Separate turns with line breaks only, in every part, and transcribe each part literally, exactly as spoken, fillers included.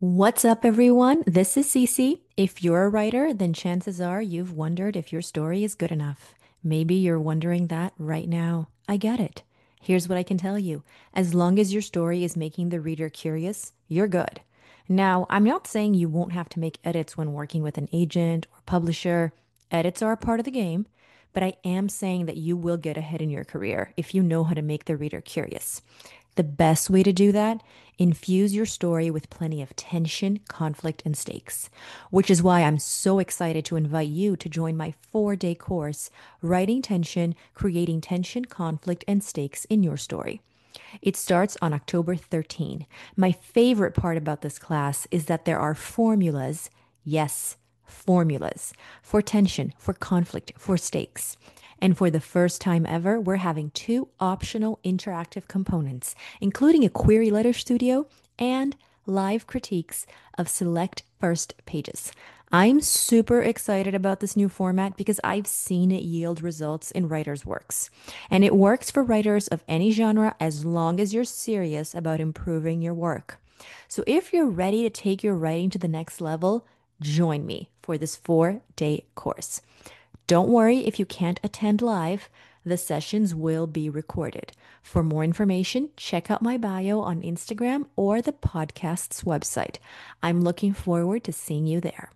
What's up, everyone? This is Cece. If you're a writer, then chances are you've wondered if your story is good enough. Maybe you're wondering that right now. I get it. Here's what I can tell you. As long as your story is making the reader curious, you're good. Now, I'm not saying you won't have to make edits when working with an agent or publisher. Edits are a part of the game, but I am saying that you will get ahead in your career if you know how to make the reader curious. The best way to do that, infuse your story with plenty of tension, conflict, and stakes, which is why I'm so excited to invite you to join my four day course, Writing Tension, Creating Tension, Conflict, and Stakes in Your Story. It starts on October thirteenth. My favorite part about this class is that there are formulas, yes, formulas, for tension, for conflict, for stakes. And for the first time ever, we're having two optional interactive components, including a query letter studio and live critiques of select first pages. I'm super excited about this new format because I've seen it yield results in writers' works. And it works for writers of any genre as long as you're serious about improving your work. So if you're ready to take your writing to the next level, join me for this four day course. Don't worry if you can't attend live, the sessions will be recorded. For more information, check out my bio on Instagram or the podcast's website. I'm looking forward to seeing you there.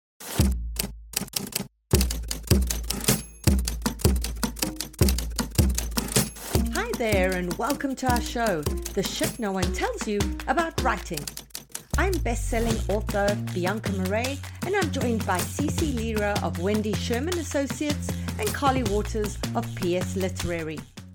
Hi there, and welcome to our show, The Shit No One Tells You About Writing. I'm best-selling author Bianca Murray, and I'm joined by Cece Lira of Wendy Sherman Associates and Carly Waters of P S Literary.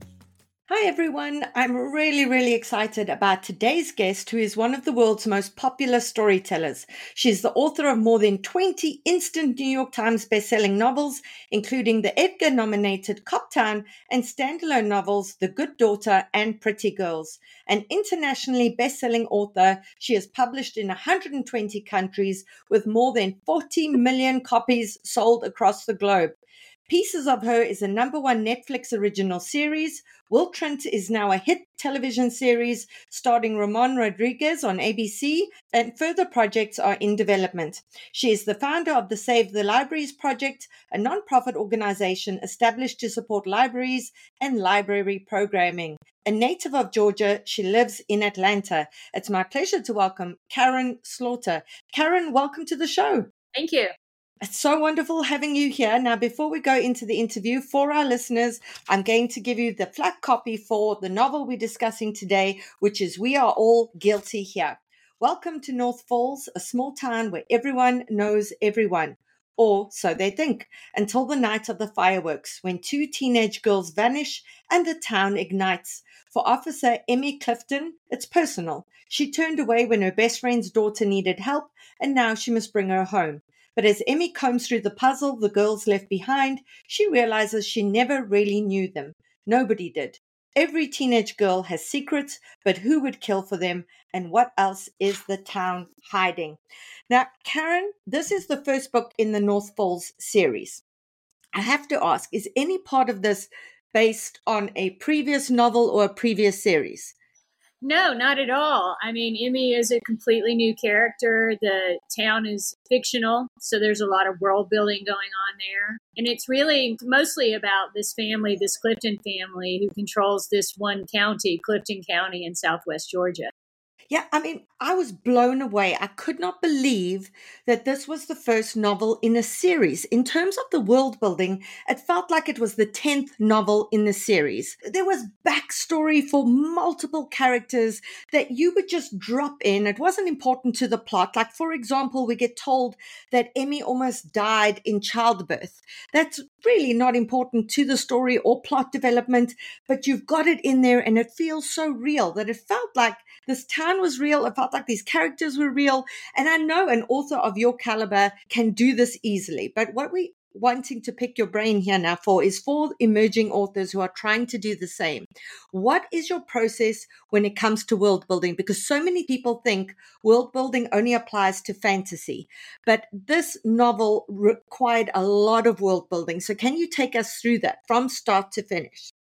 Hi everyone, I'm really, really excited about today's guest, who is one of the world's most popular storytellers. She's the author of more than twenty instant New York Times bestselling novels, including the Edgar-nominated Coptown and standalone novels The Good Daughter and Pretty Girls. An internationally bestselling author, she has published in one hundred twenty countries with more than forty million copies sold across the globe. Pieces of Her is a number one Netflix original series. Will Trent is now a hit television series starring Ramon Rodriguez on A B C, and further projects are in development. She is the founder of the Save the Libraries Project, a nonprofit organization established to support libraries and library programming. A native of Georgia, she lives in Atlanta. It's my pleasure to welcome Karen Slaughter. Karen, welcome to the show.
Thank you.
It's so wonderful having you here. Now, before we go into the interview, for our listeners, I'm going to give you the flat copy for the novel we're discussing today, which is We Are All Guilty Here. Welcome to North Falls, a small town where everyone knows everyone, or so they think, until the night of the fireworks, when two teenage girls vanish and the town ignites. For Officer Emmy Clifton, it's personal. She turned away when her best friend's daughter needed help, and now she must bring her home. But as Emmy combs through the puzzle the girls left behind, she realizes she never really knew them. Nobody did. Every teenage girl has secrets, but who would kill for them, and what else is the town hiding? Now, Karen, this is the first book in the North Falls series. I have to ask, is any part of this based on a previous novel or a previous series?
No, not at all. I mean, Emmy is a completely new character. The town is fictional, so there's a lot of world building going on there. And it's really mostly about this family, this Clifton family, who controls this one county, Clifton County in southwest Georgia.
Yeah, I mean, I was blown away. I could not believe that this was the first novel in a series. In terms of the world building, it felt like it was the tenth novel in the series. There was backstory for multiple characters that you would just drop in. It wasn't important to the plot. Like, for example, we get told that Emmy almost died in childbirth. That's really not important to the story or plot development, but you've got it in there and it feels so real that it felt like this town was real. It felt like these characters were real. And I know an author of your caliber can do this easily. But what we wanting to pick your brain here now for is for emerging authors who are trying to do the same. What is your process when it comes to world building? Because so many people think world building only applies to fantasy, but this novel required a lot of world building. So can you take us through that from start to finish?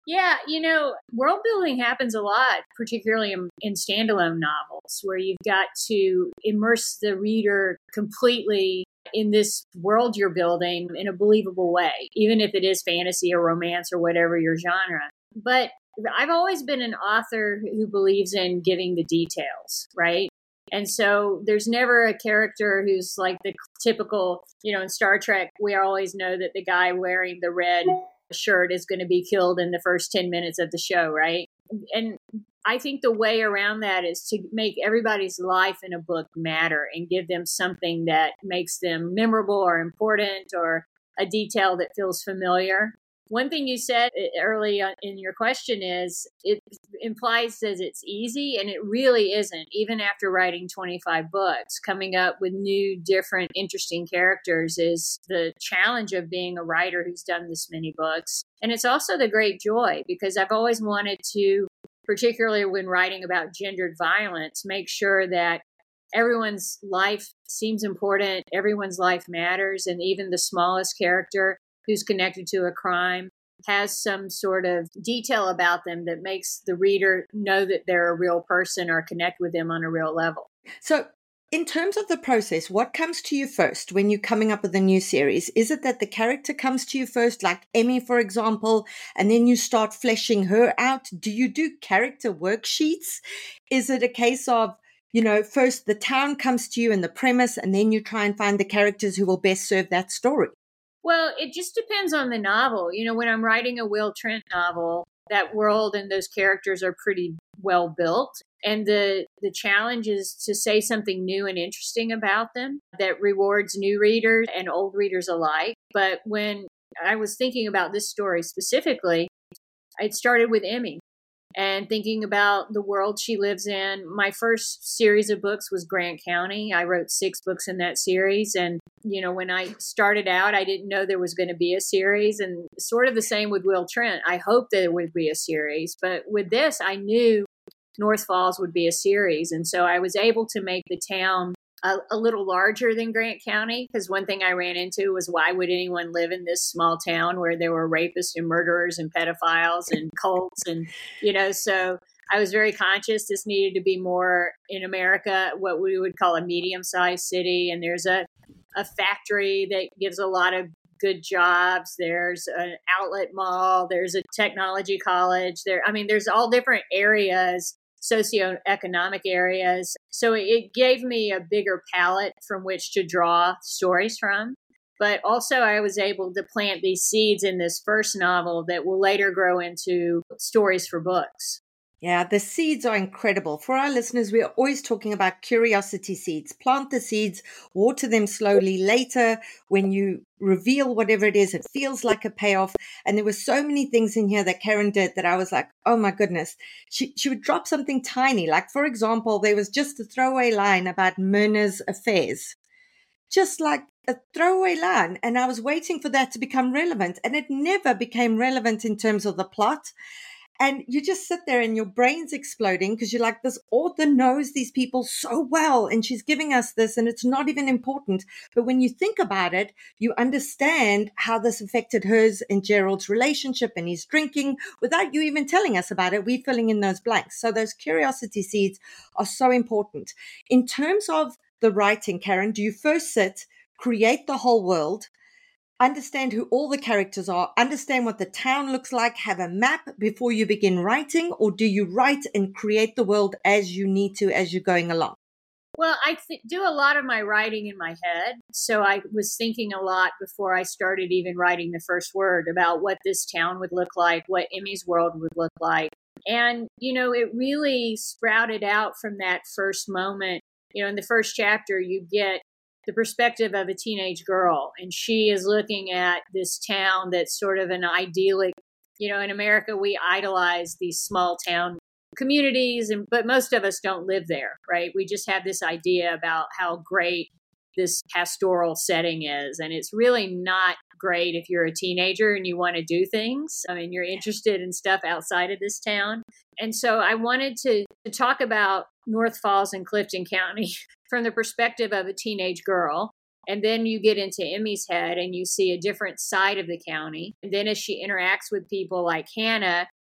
Yeah, you know, world building happens a lot, particularly in, in standalone novels, where you've got to immerse the reader completely in this world you're building in a believable way, even if it is fantasy or romance or whatever your genre. But I've always been an author who believes in giving the details, right? And so there's never a character who's like the typical, you know, in Star Trek, we always know that the guy wearing the red shirt is going to be killed in the first ten minutes of the show, right? And I think the way around that is to make everybody's life in a book matter and give them something that makes them memorable or important or a detail that feels familiar. One thing you said early in your question is it implies that it's easy, and it really isn't. Even after writing twenty-five books, coming up with new, different, interesting characters is the challenge of being a writer who's done this many books. And it's also the great joy, because I've always wanted to, particularly when writing about gendered violence, make sure that everyone's life seems important, everyone's life matters, and even the smallest character who's connected to a crime has some sort of detail about them that makes the reader know that they're a real person or connect with them on a real level.
So in terms of the process, what comes to you first when you're coming up with a new series? Is it that the character comes to you first, like Emmy, for example, and then you start fleshing her out? Do you do character worksheets? Is it a case of, you know, first the town comes to you and the premise, and then you try and find the characters who will best serve that story?
Well, it just depends on the novel. You know, when I'm writing a Will Trent novel, that world and those characters are pretty well built. And the, the challenge is to say something new and interesting about them that rewards new readers and old readers alike. But when I was thinking about this story specifically, it started with Emmy and thinking about the world she lives in. My first series of books was Grant County. I wrote six books in that series. And, you know, when I started out, I didn't know there was going to be a series. And sort of the same with Will Trent. I hoped that it would be a series. But with this, I knew North Falls would be a series. And so I was able to make the town a, a little larger than Grant County, because one thing I ran into was, why would anyone live in this small town where there were rapists and murderers and pedophiles and cults? And, you know, so I was very conscious this needed to be more in America, what we would call a medium-sized city. And there's a, a factory that gives a lot of good jobs. There's an outlet mall. There's a technology college. There, I mean, there's all different areas, socioeconomic areas. So it gave me a bigger palette from which to draw stories from. But also I was able to plant these seeds in this first novel that will later grow into stories for books.
Yeah, the seeds are incredible. For our listeners, we are always talking about curiosity seeds. Plant the seeds, water them slowly. Later, when you reveal whatever it is, it feels like a payoff. And there were so many things in here that Karen did that I was like, oh my goodness. She she would drop something tiny. Like, for example, there was just a throwaway line about Myrna's affairs. Just like a throwaway line. And I was waiting for that to become relevant. And it never became relevant in terms of the plot. And you just sit there and your brain's exploding because you're like, this author knows these people so well and she's giving us this and it's not even important. But when you think about it, you understand how this affected hers and Gerald's relationship and his drinking without you even telling us about it. We're filling in those blanks. So those curiosity seeds are so important. In terms of the writing, Karen, do you first sit, create the whole world, understand who all the characters are, understand what the town looks like, have a map before you begin writing, or do you write and create the world as you need to as you're going along?
Well, I th- do a lot of my writing in my head. So I was thinking a lot before I started even writing the first word about what this town would look like, what Emmy's world would look like. And, you know, it really sprouted out from that first moment. You know, in the first chapter, you get the perspective of a teenage girl, and she is looking at this town that's sort of an idyllic, you know, in America, we idolize these small town communities, and but most of us don't live there, right? We just have this idea about how great this pastoral setting is. And it's really not great if you're a teenager and you want to do things. I mean, you're interested in stuff outside of this town. And so I wanted to, to talk about North Falls and Clifton County from the perspective of a teenage girl. And then you get into Emmy's head and you see a different side of the county. And then as she interacts with people like Hannah,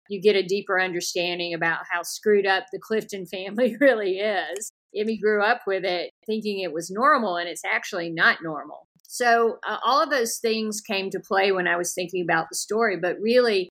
you get a deeper understanding about how screwed up the Clifton family really is. Emmy grew up with it thinking it was normal, and it's actually not normal. So uh, all of those things came to play when I was thinking about the story, but really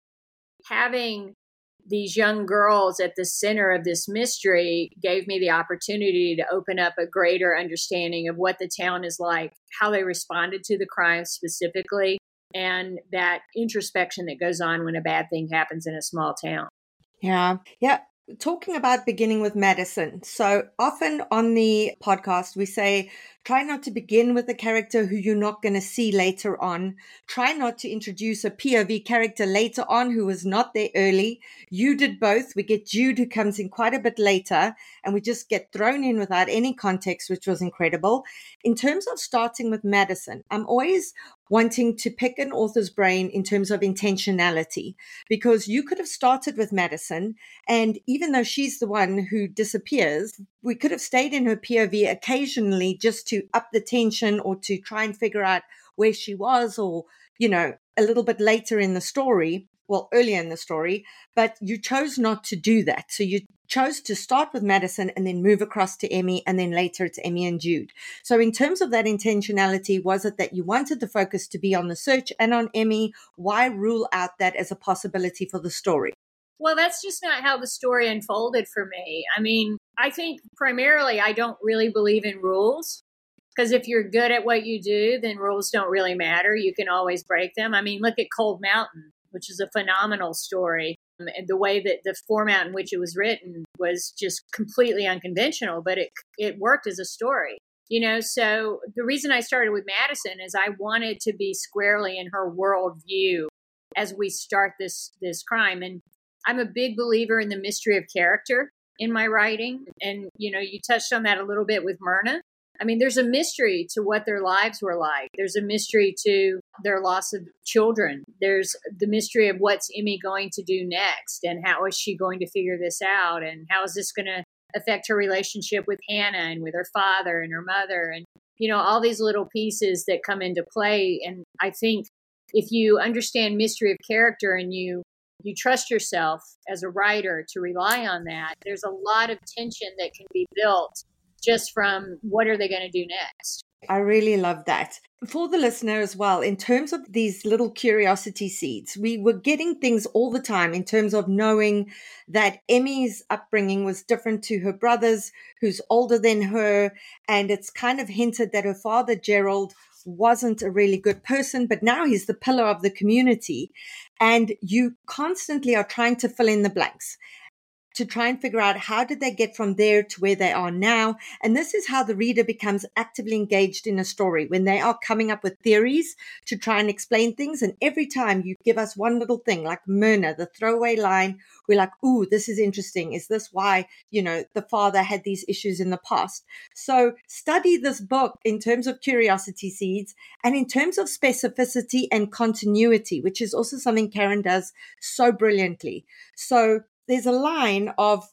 having these young girls at the center of this mystery gave me the opportunity to open up a greater understanding of what the town is like, how they responded to the crime specifically, and that introspection that goes on when a bad thing happens in a small town.
Yeah. Yeah. Talking about beginning with Madison. So often on the podcast, we say, try not to begin with a character who you're not going to see later on. Try not to introduce a P O V character later on who was not there early. You did both. We get Jude, who comes in quite a bit later, and we just get thrown in without any context, which was incredible. In terms of starting with Madison, I'm always wanting to pick an author's brain in terms of intentionality, because you could have started with Madison, and even though she's the one who disappears, we could have stayed in her P O V occasionally just to up the tension or to try and figure out where she was, or, you know, a little bit later in the story, well, earlier in the story, but you chose not to do that. So you chose to start with Madison and then move across to Emmy, and then later it's Emmy and Jude. So in terms of that intentionality, was it that you wanted the focus to be on the search and on Emmy? Why rule out that as a possibility for the story?
Well, that's just not how the story unfolded for me. I mean, I think primarily I don't really believe in rules, because if you're good at what you do, then rules don't really matter. You can always break them. I mean, look at Cold Mountain, which is a phenomenal story. And the way that the format in which it was written was just completely unconventional, but it it worked as a story. You know, so the reason I started with Madison is I wanted to be squarely in her worldview as we start this this crime. And I'm a big believer in the mystery of character in my writing. And, you know, you touched on that a little bit with Myrna. I mean, there's a mystery to what their lives were like. There's a mystery to their loss of children. There's the mystery of what's Emmy going to do next, and how is she going to figure this out, and how is this going to affect her relationship with Hannah and with her father and her mother, and, you know, all these little pieces that come into play. And I think if you understand mystery of character and you you trust yourself as a writer to rely on that, there's a lot of tension that can be built just from what are they going to do next.
I really love that. For the listener as well, in terms of these little curiosity seeds, we were getting things all the time in terms of knowing that Emmy's upbringing was different to her brother's, who's older than her. And it's kind of hinted that her father, Gerald, wasn't a really good person, but now he's the pillar of the community. And you constantly are trying to fill in the blanks to try and figure out how did they get from there to where they are now. And this is how the reader becomes actively engaged in a story, when they are coming up with theories to try and explain things. And every time you give us one little thing, like Myrna, the throwaway line, we're like, ooh, this is interesting. Is this why, you know, the father had these issues in the past? So study this book in terms of curiosity seeds and in terms of specificity and continuity, which is also something Karen does so brilliantly. So there's a line of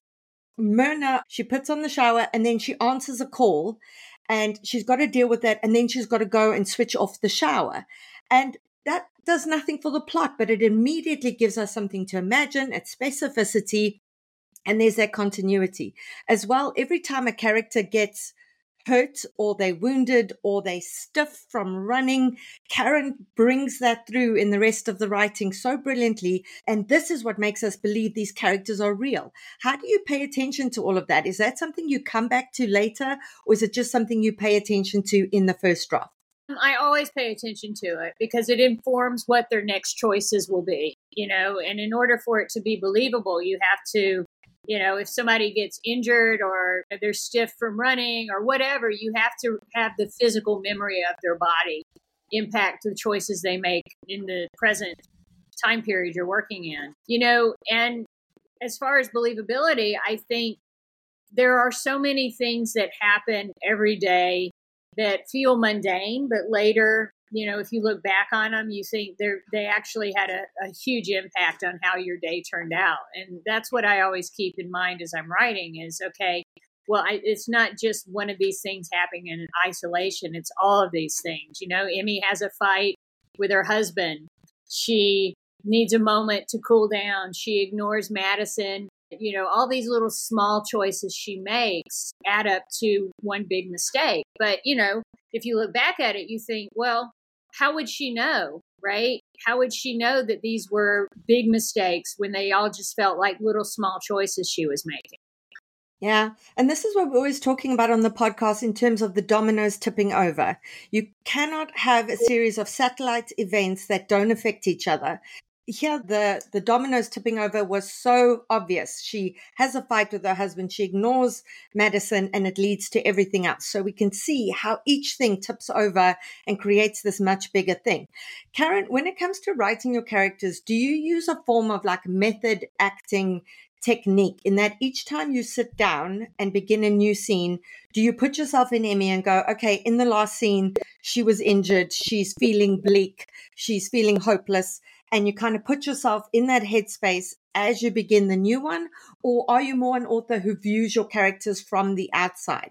Myrna, she puts on the shower and then she answers a call, and she's got to deal with that. And then she's got to go and switch off the shower. And that does nothing for the plot, but it immediately gives us something to imagine. It's specificity. And there's that continuity as well. Every time a character gets hurt or they're wounded or they stiff from running, Karen brings that through in the rest of the writing so brilliantly. And this is what makes us believe these characters are real. How do you pay attention to all of that? Is that something you come back to later, or is it just something you pay attention to in the first draft?
I always pay attention to it because it informs what their next choices will be, you know, and in order for it to be believable, you have to, you know, if somebody gets injured or they're stiff from running or whatever, you have to have the physical memory of their body impact the choices they make in the present time period you're working in, you know. And as far as believability, I think there are so many things that happen every day that feel mundane, but later, you know, if you look back on them, you think they're, they actually had a, a huge impact on how your day turned out. And that's what I always keep in mind as I'm writing is, okay, well, I, it's not just one of these things happening in isolation. It's all of these things. You know, Emmy has a fight with her husband. She needs a moment to cool down. She ignores Madison. You know, all these little small choices she makes add up to one big mistake. But, you know, if you look back at it, you think, well, how would she know, right? How would she know that these were big mistakes when they all just felt like little small choices she was making?
Yeah. And this is what we're always talking about on the podcast in terms of the dominoes tipping over. You cannot have a series of satellite events that don't affect each other. Here, the, the dominoes tipping over was so obvious. She has a fight with her husband. She ignores Madison, and it leads to everything else. So we can see how each thing tips over and creates this much bigger thing. Karen, when it comes to writing your characters, do you use a form of like method acting technique in that each time you sit down and begin a new scene, do you put yourself in Emmy and go, okay, in the last scene, she was injured, she's feeling bleak, she's feeling hopeless, and you kind of put yourself in that headspace as you begin the new one? Or are you more an author who views your characters from the outside?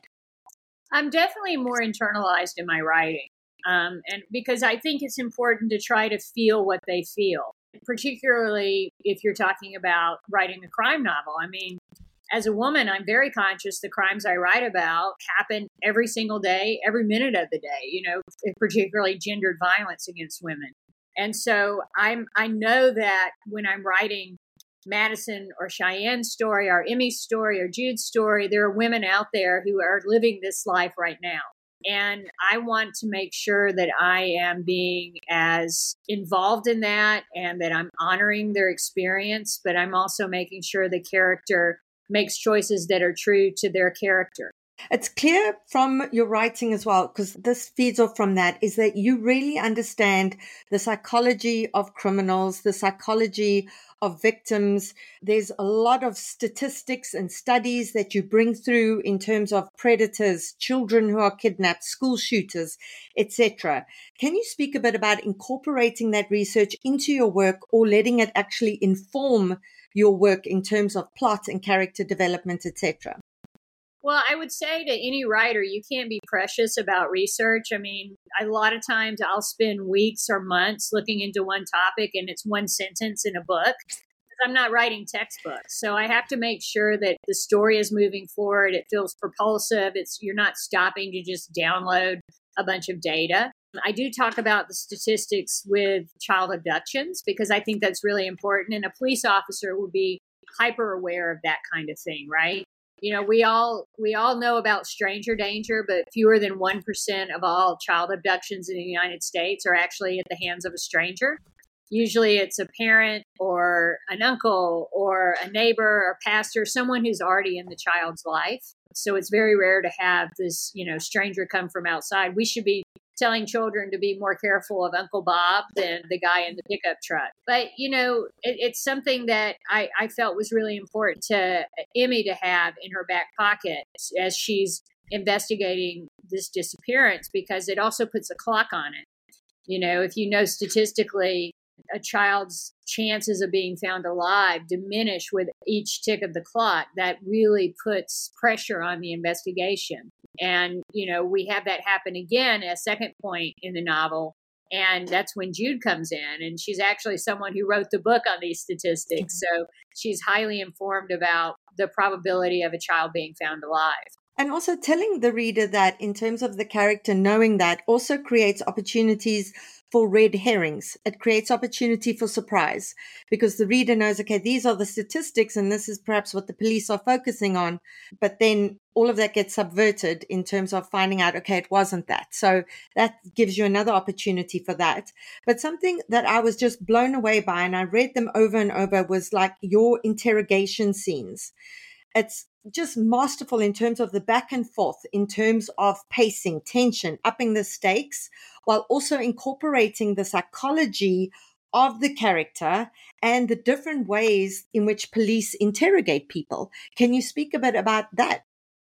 I'm definitely more internalized in my writing. Um, and because I think it's important to try to feel what they feel, particularly if you're talking about writing a crime novel. I mean, as a woman, I'm very conscious the crimes I write about happen every single day, every minute of the day, you know, particularly gendered violence against women. And so I'm, I know that when I'm writing Madison or Cheyenne's story or Emmy's story or Jude's story, there are women out there who are living this life right now. And I want to make sure that I am being as involved in that and that I'm honoring their experience, but I'm also making sure the character makes choices that are true to their character.
It's clear from your writing as well, because this feeds off from that, is that you really understand the psychology of criminals, the psychology of victims. There's a lot of statistics and studies that you bring through in terms of predators, children who are kidnapped, school shooters, et cetera. Can you speak a bit about incorporating that research into your work or letting it actually inform your work in terms of plot and character development, et cetera?
Well, I would say to any writer, you can't be precious about research. I mean, a lot of times I'll spend weeks or months looking into one topic and it's one sentence in a book. I'm not writing textbooks. So I have to make sure that the story is moving forward. It feels propulsive. It's you're not stopping to just download a bunch of data. I do talk about the statistics with child abductions because I think that's really important. And a police officer would be hyper aware of that kind of thing, right? You know, we all we all know about stranger danger, but fewer than one percent of all child abductions in the United States are actually at the hands of a stranger. Usually it's a parent or an uncle or a neighbor or pastor, someone who's already in the child's life. So it's very rare to have this, you know, stranger come from outside. We should be telling children to be more careful of Uncle Bob than the guy in the pickup truck. But, you know, it, it's something that I, I felt was really important to Emmy to have in her back pocket as she's investigating this disappearance, because it also puts a clock on it. You know, if you know statistically, a child's chances of being found alive diminish with each tick of the clock, that really puts pressure on the investigation. And, you know, we have that happen again at a second point in the novel. And that's when Jude comes in. And she's actually someone who wrote the book on these statistics. So she's highly informed about the probability of a child being found alive.
And also telling the reader that in terms of the character, knowing that also creates opportunities for red herrings. It creates opportunity for surprise because the reader knows, okay, these are the statistics and this is perhaps what the police are focusing on. But then all of that gets subverted in terms of finding out, okay, it wasn't that. So that gives you another opportunity for that. But something that I was just blown away by, and I read them over and over, was like your interrogation scenes. It's just masterful in terms of the back and forth, in terms of pacing, tension, upping the stakes, while also incorporating the psychology of the character and the different ways in which police interrogate people. Can you speak a bit about that?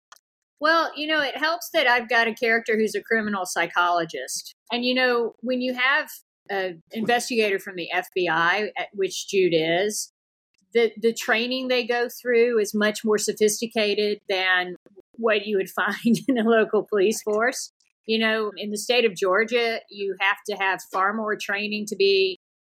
Well, you know, it helps that I've got a character who's a criminal psychologist. And, you know, when you have an investigator from the F B I, which Jude is, the, the training they go through is much more sophisticated than what you would find in a local police force. You know, in the state of Georgia, you have to have far more training to be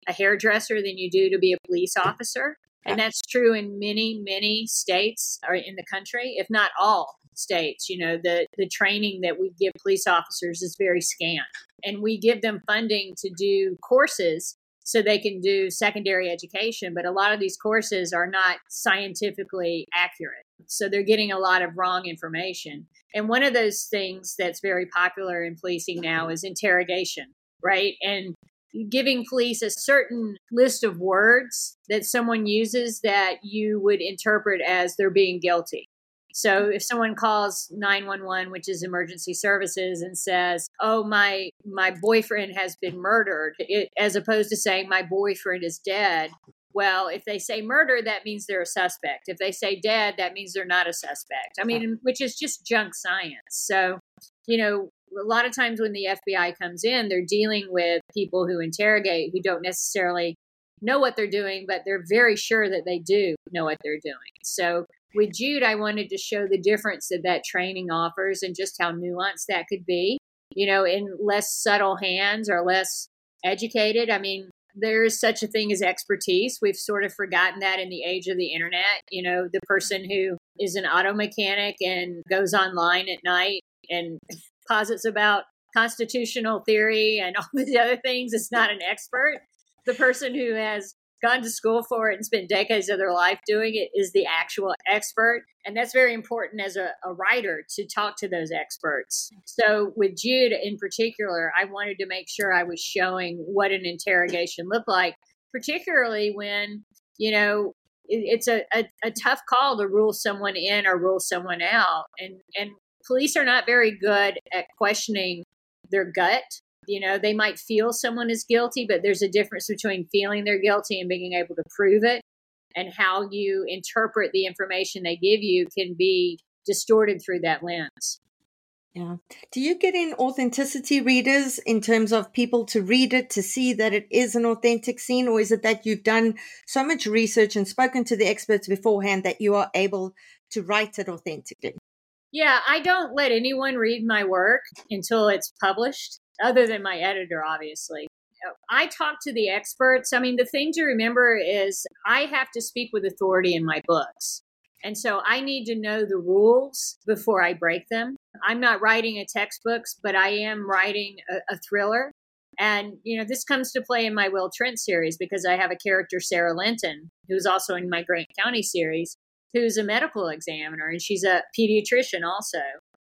a hairdresser than you do to be a police officer. And that's true in many, many states or in the country, if not all states. You know, the, the training that we give police officers is very scant. And we give them funding to do courses so they can do secondary education. But a lot of these courses are not scientifically accurate. So they're getting a lot of wrong information. And one of those things that's very popular in policing now is interrogation, right? And giving police a certain list of words that someone uses that you would interpret as they're being guilty. So if someone calls nine one one, which is emergency services, and says, oh, my my boyfriend has been murdered, it, as opposed to saying my boyfriend is dead. Well, if they say murder, that means they're a suspect. If they say dead, that means they're not a suspect. I mean, which is just junk science. So, you know, a lot of times when the F B I comes in, they're dealing with people who interrogate who don't necessarily know what they're doing, but they're very sure that they do know what they're doing. So with Jude, I wanted to show the difference that that training offers and just how nuanced that could be, you know, in less subtle hands or less educated. I mean, there is such a thing as expertise. We've sort of forgotten that in the age of the internet. You know, the person who is an auto mechanic and goes online at night and posits about constitutional theory and all these other things is not an expert. The person who has gone to school for it and spent decades of their life doing it is the actual expert. And that's very important as a, a writer to talk to those experts. So with Jude in particular, I wanted to make sure I was showing what an interrogation looked like, particularly when, you know, it, it's a, a, a tough call to rule someone in or rule someone out. And, and police are not very good at questioning their gut. You know, they might feel someone is guilty, but there's a difference between feeling they're guilty and being able to prove it. And how you interpret the information they give you can be distorted through that lens.
Yeah. Do you get in authenticity readers in terms of people to read it, to see that it is an authentic scene? Or is it that you've done so much research and spoken to the experts beforehand that you are able to write it authentically?
Yeah, I don't let anyone read my work until it's published, other than my editor, obviously. I talk to the experts. I mean, the thing to remember is I have to speak with authority in my books. And so I need to know the rules before I break them. I'm not writing a textbooks, but I am writing a, a thriller. And, you know, this comes to play in my Will Trent series because I have a character, Sarah Linton, who's also in my Grant County series, who's a medical examiner, and she's a pediatrician also.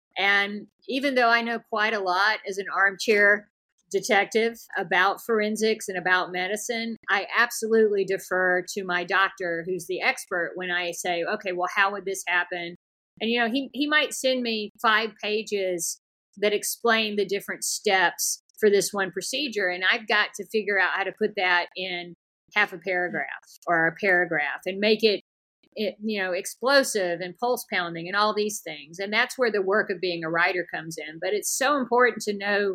And even though I know quite a lot as an armchair detective about forensics and about medicine, I absolutely defer to my doctor, who's the expert, when I say, okay, well, how would this happen? And, you know, he, he might send me five pages that explain the different steps for this one procedure. And I've got to figure out how to put that in half a paragraph or a paragraph and make it, It, you know, explosive and pulse pounding and all these things. And that's where the work of being a writer comes in. But it's so important to know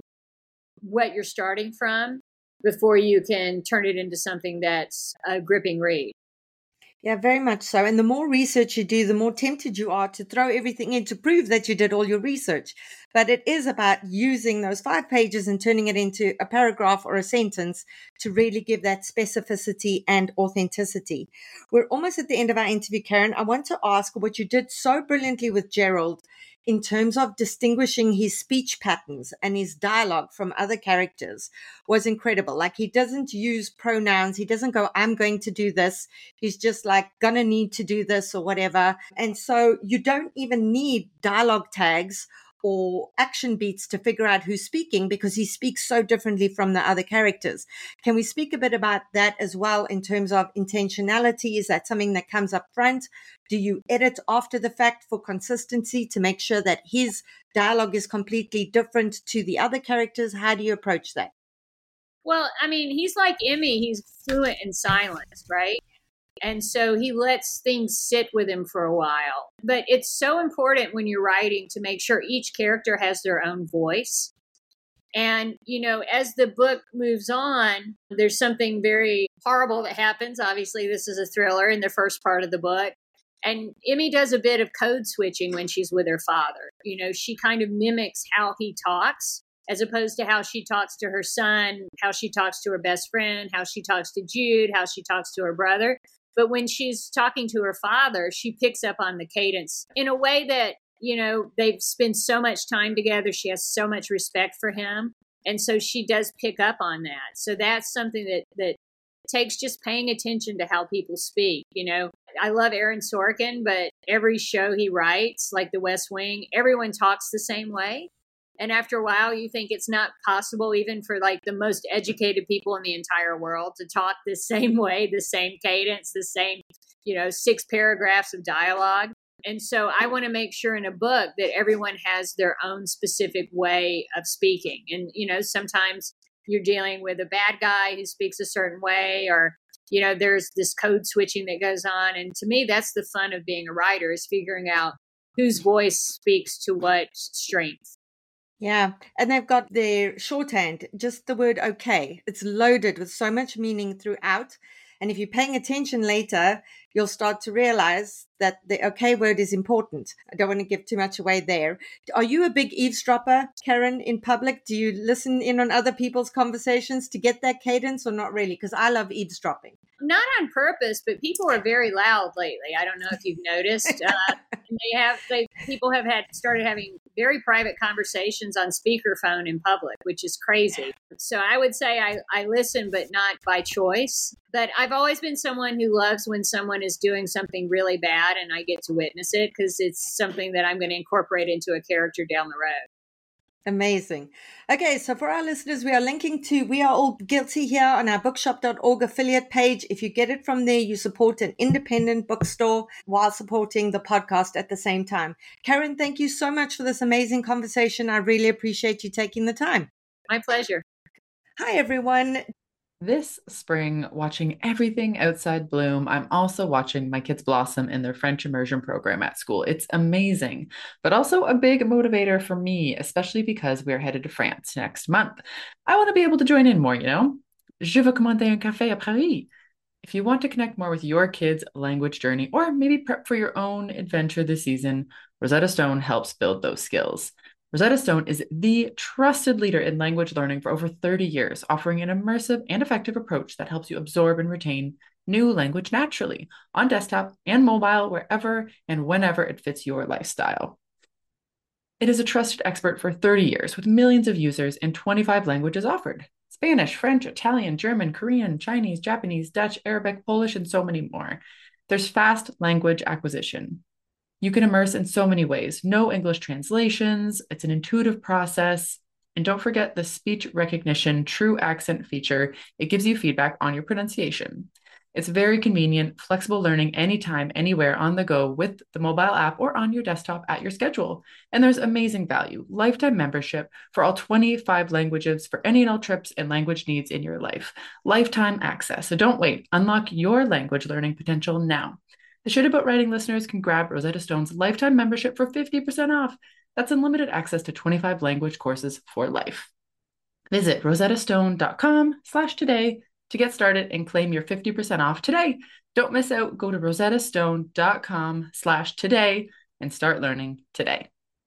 what you're starting from before you can turn it into something that's a gripping read.
Yeah, very much so. And the more research you do, the more tempted you are to throw everything in to prove that you did all your research. But it is about using those five pages and turning it into a paragraph or a sentence to really give that specificity and authenticity. We're almost at the end of our interview, Karen. I want to ask what you did so brilliantly with Gerald in terms of distinguishing his speech patterns and his dialogue from other characters was incredible. Like, he doesn't use pronouns. He doesn't go, I'm going to do this. He's just like, gonna need to do this or whatever. And so you don't even need dialogue tags or action beats to figure out who's speaking because he speaks so differently from the other characters. Can we speak a bit about that as well in terms of intentionality? Is that something that comes up front? Do you edit after the fact for consistency to make sure that his dialogue is completely different to the other characters? How do you approach that?
Well, I mean, he's like Emmy. He's fluent in silence, right? And so he lets things sit with him for a while. But it's so important when you're writing to make sure each character has their own voice. And, you know, as the book moves on, there's something very horrible that happens. Obviously, this is a thriller in the first part of the book. And Emmy does a bit of code switching when she's with her father. You know, she kind of mimics how he talks as opposed to how she talks to her son, how she talks to her best friend, how she talks to Jude, how she talks to her brother. But when she's talking to her father, she picks up on the cadence in a way that, you know, they've spent so much time together. She has so much respect for him. And so she does pick up on that. So that's something that, that takes just paying attention to how people speak. You know, I love Aaron Sorkin, but every show he writes, like The West Wing, everyone talks the same way. And after a while, you think it's not possible, even for like the most educated people in the entire world, to talk the same way, the same cadence, the same, you know, six paragraphs of dialogue. And so I want to make sure in a book that everyone has their own specific way of speaking. And, you know, sometimes you're dealing with a bad guy who speaks a certain way, or, you know, there's this code switching that goes on. And to me, that's the fun of being a writer, is figuring out whose voice speaks to what strength.
Yeah. And they've got their shorthand, just the word okay. It's loaded with so much meaning throughout. And if you're paying attention later, you'll start to realize that the okay word is important. I don't want to give too much away there. Are you a big eavesdropper, Karen, in public? Do you listen in on other people's conversations to get that cadence, or not really? Because I love eavesdropping.
Not on purpose, but people are very loud lately. I don't know if you've noticed. Uh, they have, they people have had started having very private conversations on speakerphone in public, which is crazy. So I would say I, I listen, but not by choice. But I've always been someone who loves when someone is doing something really bad and I get to witness it, because it's something that I'm going to incorporate into a character down the road.
Amazing. Okay, so for our listeners, we are linking to We Are All Guilty here on our bookshop dot org affiliate page. If you get it from there, you support an independent bookstore while supporting the podcast at the same time. Karen, thank you so much for this amazing conversation. I really appreciate you taking the time.
My pleasure.
Hi, everyone.
This spring, watching everything outside bloom, I'm also watching my kids blossom in their French immersion program at school. It's amazing, but also a big motivator for me, especially because we're headed to France next month. I want to be able to join in more, you know? Je veux commander un café à Paris. If you want to connect more with your kids' language journey, or maybe prep for your own adventure this season, Rosetta Stone helps build those skills. Rosetta Stone is the trusted leader in language learning for over thirty years, offering an immersive and effective approach that helps you absorb and retain new language naturally on desktop and mobile, wherever and whenever it fits your lifestyle. It is a trusted expert for thirty years with millions of users in twenty-five languages offered: Spanish, French, Italian, German, Korean, Chinese, Japanese, Dutch, Arabic, Polish, and so many more. There's fast language acquisition. You can immerse in so many ways. No English translations. It's an intuitive process. And don't forget the speech recognition true accent feature. It gives you feedback on your pronunciation. It's very convenient, flexible learning anytime, anywhere, on the go with the mobile app or on your desktop at your schedule. And there's amazing value, lifetime membership for all twenty-five languages for any and all trips and language needs in your life. Lifetime access. So don't wait. Unlock your language learning potential now. The Shit About Writing listeners can grab Rosetta Stone's lifetime membership for fifty percent off. That's unlimited access to twenty-five language courses for life. Visit rosettastone.com slash today to get started and claim your fifty percent off today. Don't miss out. Go to rosettastone.com slash today and start learning today.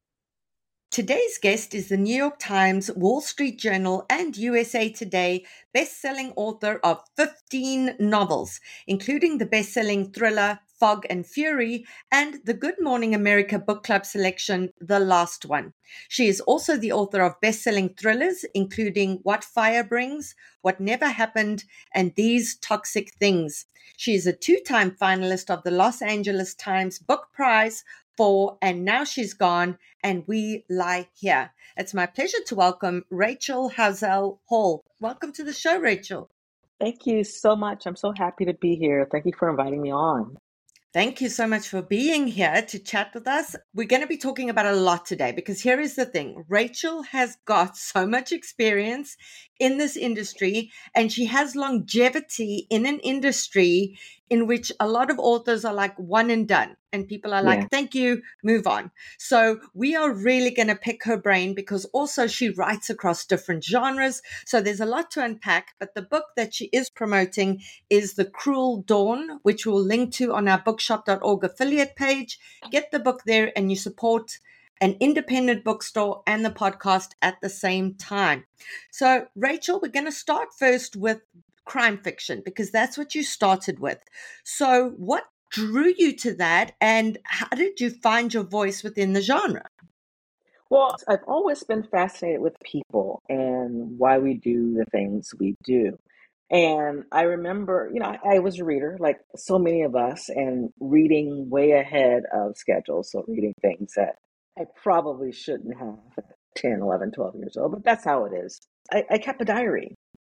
Today's guest is the New York Times, Wall Street Journal, and U S A Today best-selling author of fifteen novels, including the best-selling thriller Fog and Fury and the Good Morning America Book Club selection, The Last One. She is also the author of best-selling thrillers, including What Fire Brings, What Never Happened, and These Toxic Things. She is a two-time finalist of the Los Angeles Times Book Prize for And Now She's Gone, and We Lie Here. It's my pleasure to welcome Rachel Housel Hall. Welcome to the show, Rachel.
Thank you so much. I'm so happy to be here. Thank you for inviting me on.
Thank you so much for being here to chat with us. We're going to be talking about a lot today, because here is the thing. Rachel has got so much experience in this industry, and she has longevity in an industry in which a lot of authors are like one and done. And people are like, yeah. Thank you, move on. So we are really going to pick her brain, because also she writes across different genres. So there's a lot to unpack. But the book that she is promoting is The Cruel Dawn, which we'll link to on our bookshop dot org affiliate page. Get the book there and you support an independent bookstore, and the podcast at the same time. So, Rachel, we're going to start first with crime fiction because that's what you started with. So, what drew you to that, and how did you find your voice within the genre?
Well, I've always been fascinated with people and why we do the things we do. And I remember, you know, I, I was a reader, like so many of us, and reading way ahead of schedule. So reading things that I probably shouldn't have at ten, eleven, twelve years old, but that's how it is. I, I kept a diary.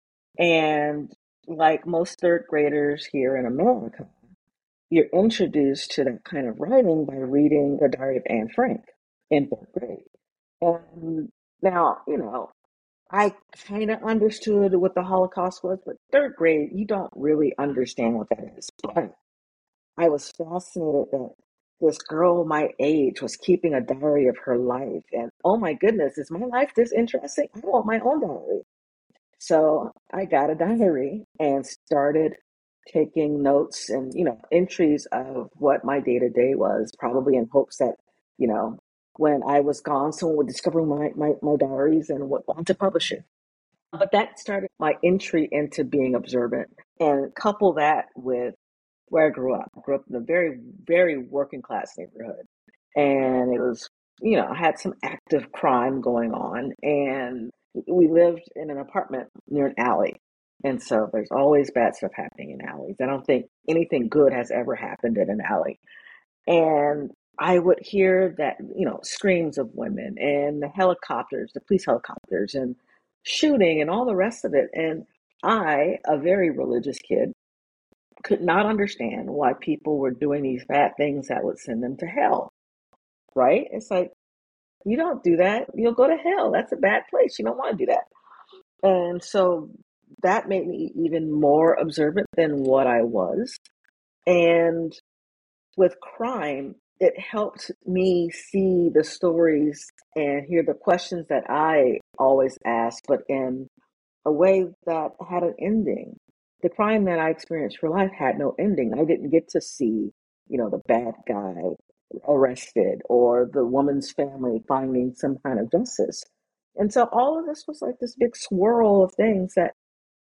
And like most third graders here in America, you're introduced to that kind of writing by reading the Diary of Anne Frank in third grade. And now, you know, I kind of understood what the Holocaust was, but third grade, you don't really understand what that is. But I was fascinated that this girl my age was keeping a diary of her life. And oh my goodness, is my life this interesting? I want my own diary. So I got a diary and started taking notes and, you know, entries of what my day to day was, probably in hopes that, you know, when I was gone, someone would discover my, my, my diaries and would want to publish it. But that started my entry into being observant, and couple that with where I grew up. I grew up in a very, very working class neighborhood. And it was, you know, I had some active crime going on. And we lived in an apartment near an alley. And so there's always bad stuff happening in alleys. I don't think anything good has ever happened in an alley. And I would hear that, you know, screams of women and the helicopters, the police helicopters, and shooting and all the rest of it. And I, a very religious kid, could not understand why people were doing these bad things that would send them to hell, right? It's like, you don't do that, you'll go to hell. That's a bad place. You don't want to do that. And so that made me even more observant than what I was. And with crime, it helped me see the stories and hear the questions that I always ask, but in a way that had an ending. The crime that I experienced for life had no ending. I didn't get to see, you know, the bad guy arrested or the woman's family finding some kind of justice. And so all of this was like this big swirl of things that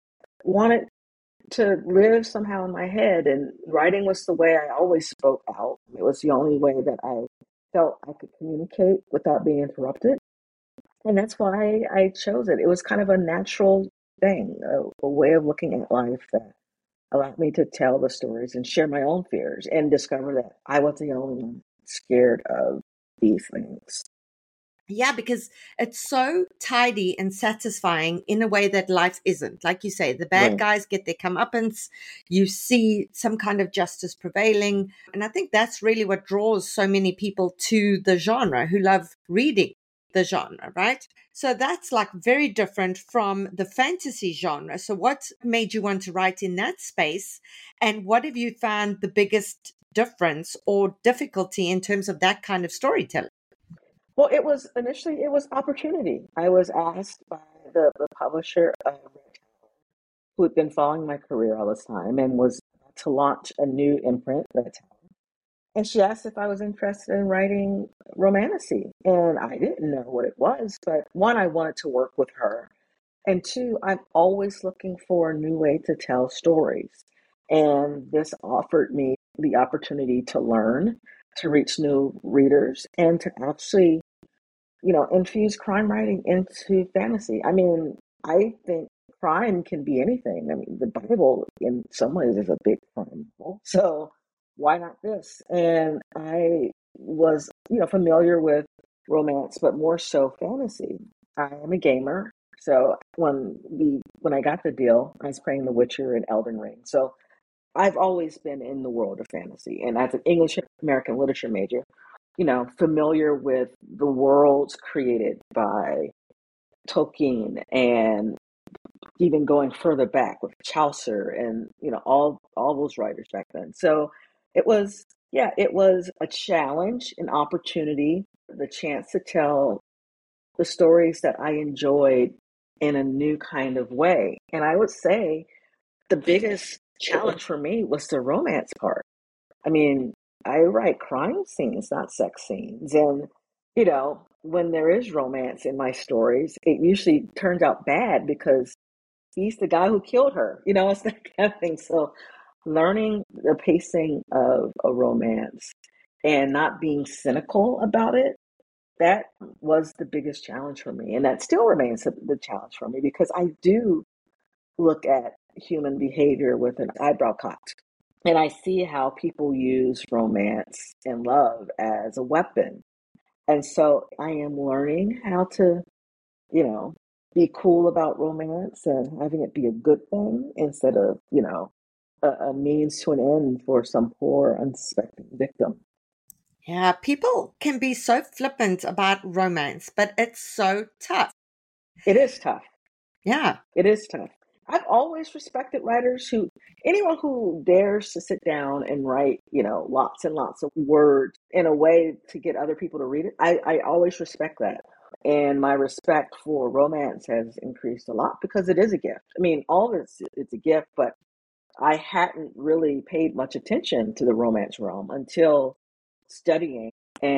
wanted to live somehow in my head. And writing was the way I always spoke out. It was the only way that I felt I could communicate without being interrupted. And that's why I chose it. It was kind of a natural thing, a, a way of looking at life that allowed me to tell the stories and share my own fears and discover that I wasn't the only one scared of these things.
Yeah, because it's so tidy and satisfying in a way that life isn't. Like you say, the bad
Right.
guys get their comeuppance. You see some kind of justice prevailing. And I think that's really what draws so many people to the genre who love reading the genre, right? So that's like very different from the fantasy genre. So what made you want to write in that space? And what have you found the biggest difference or difficulty in terms of that kind of storytelling?
Well, it was initially, it was opportunity. I was asked by the, the publisher of Red Tower, who had been following my career all this time and was to launch a new imprint, Red Tower. And she asked if I was interested in writing romantasy. And I didn't know what it was, but one, I wanted to work with her. And two, I'm always looking for a new way to tell stories. And this offered me the opportunity to learn, to reach new readers, and to actually, you know, infuse crime writing into fantasy. I mean, I think crime can be anything. I mean, the Bible in some ways is a big crime novel. So why not this? And I was, you know, familiar with romance, but more so fantasy. I am a gamer. So when we when I got the deal, I was playing The Witcher and Elden Ring. So I've always been in the world of fantasy. And as an English American literature major, you know, familiar with the worlds created by Tolkien and even going further back with Chaucer and, you know, all all those writers back then. So it was, yeah, it was a challenge, an opportunity, the chance to tell the stories that I enjoyed in a new kind of way. And I would say the biggest challenge for me was the romance part. I mean, I write crime scenes, not sex scenes. And, you know, when there is romance in my stories, it usually turns out bad because he's the guy who killed her. You know, it's that kind of thing. So learning the pacing of a romance and not being cynical about it, that was the biggest challenge for me. And that still remains the the challenge for me because I do look at human behavior with an eyebrow cocked. And I see how people use romance and love as a weapon. And so I am learning how to, you know, be cool about romance and having it be a good thing instead of, you know, a, a means to an end for some poor, unsuspecting victim.
Yeah, people can be so flippant about romance, but it's so tough.
It is tough.
Yeah.
It is tough. I've always respected writers who, anyone who dares to sit down and write, you know, lots and lots of words in a way to get other people to read it. I, I always respect that. And my respect for romance has increased a lot because it is a gift. I mean, all of it's, it's a gift, but I hadn't really paid much attention to the romance realm until studying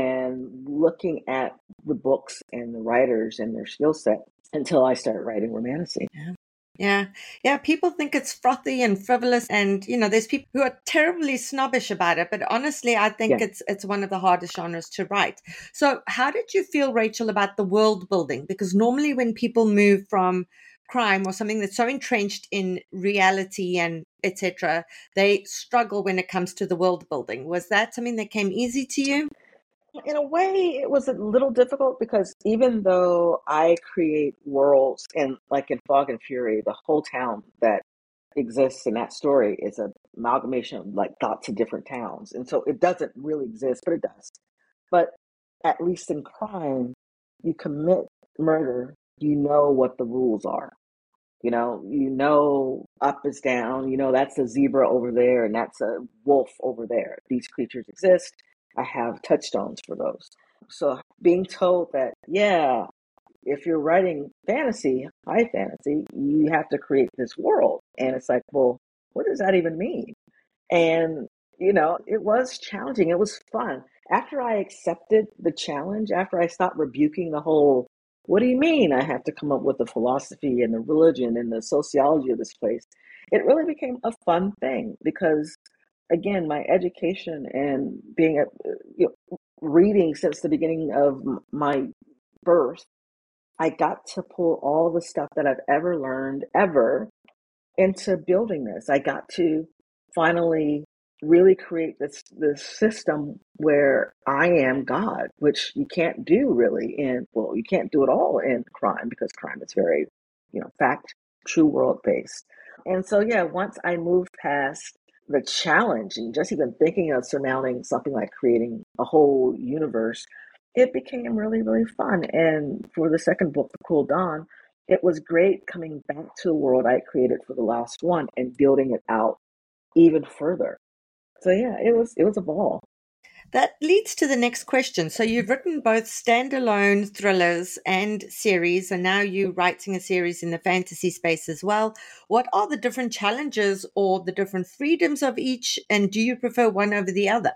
and looking at the books and the writers and their skill set until I started writing romantasy.
Yeah. Yeah. Yeah. People think it's frothy and frivolous. And, you know, there's people who are terribly snobbish about it. But honestly, I think
Yeah.
it's it's one of the hardest genres to write. So how did you feel, Rachel, about the world building? Because normally when people move from crime or something that's so entrenched in reality and et cetera, they struggle when it comes to the world building. Was that something that came easy to you?
In a way, it was a little difficult because even though I create worlds and like in Fog and Fury, the whole town that exists in that story is an amalgamation of like lots of different towns. And so it doesn't really exist, but it does. But at least in crime, you commit murder, you know what the rules are. You know, you know up is down, you know that's a zebra over there and that's a wolf over there. These creatures exist. I have touchstones for those. So being told that, yeah, if you're writing fantasy, high fantasy, you have to create this world. And it's like, well, what does that even mean? And, you know, it was challenging. It was fun. After I accepted the challenge, after I stopped rebuking the whole, what do you mean I have to come up with the philosophy and the religion and the sociology of this place? It really became a fun thing because, again, my education and being a, you know, reading since the beginning of my birth, I got to pull all the stuff that I've ever learned ever into building this. I got to finally really create this this system where I am God, which you can't do really in well, you can't do it all in crime because crime is very, you know, fact, true world based. And so yeah, once I moved past the challenge and just even thinking of surmounting something like creating a whole universe, it became really, really fun. And for the second book, The Cool Dawn, it was great coming back to the world I created for the last one and building it out even further. So yeah, it was it was a ball.
That leads to the next question. So you've written both standalone thrillers and series, and now you're writing a series in the fantasy space as well. What are the different challenges or the different freedoms of each, and do you prefer one over the other?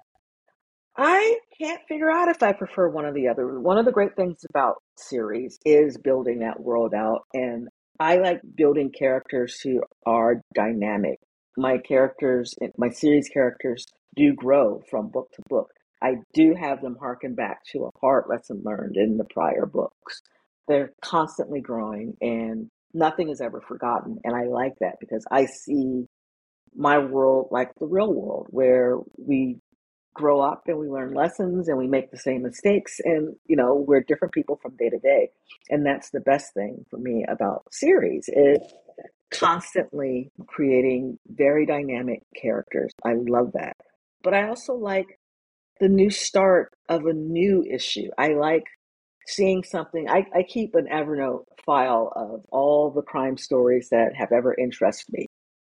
I can't figure out if I prefer one or the other. One of the great things about series is building that world out, and I like building characters who are dynamic. My characters, my series characters, do grow from book to book. I do have them harken back to a hard lesson learned in the prior books. They're constantly growing, and nothing is ever forgotten. And I like that because I see my world like the real world, where we grow up and we learn lessons and we make the same mistakes, and you know we're different people from day to day. And that's the best thing for me about series is constantly creating very dynamic characters. I love that. But I also like the new start of a new issue. I like seeing something. I, I keep an Evernote file of all the crime stories that have ever interested me,